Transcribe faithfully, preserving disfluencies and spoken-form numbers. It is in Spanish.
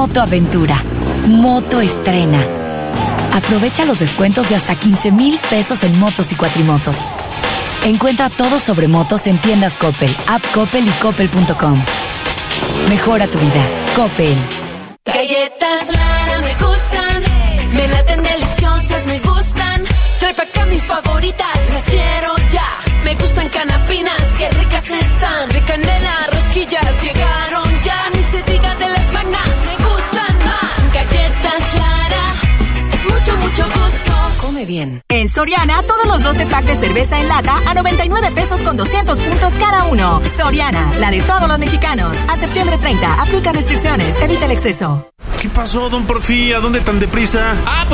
Moto Aventura. Moto estrena. Aprovecha los descuentos de hasta quince mil pesos en motos y cuatrimotos. Encuentra todo sobre motos en tiendas Coppel, app Coppel y coppel punto com. Mejora tu vida. Coppel. Galletas Lara me gustan, me laten deliciosas, me gustan. Trae pa' acá mis favoritas, las quiero ya. Me gustan canapinas, qué ricas están. De canela, rosquillas, llegaron ya. Ni se diga de las magnas, me gustan más. Galletas Lara, es mucho, mucho gusto. Come bien. En Soriana, todos los doce packs de cerveza en lata a noventa y nueve pesos con doscientos puntos cada uno. Soriana, la de todos los mexicanos. A septiembre treinta, aplica restricciones, evita el exceso. ¿Qué pasó, don Porfi? ¿A dónde tan deprisa? Ah,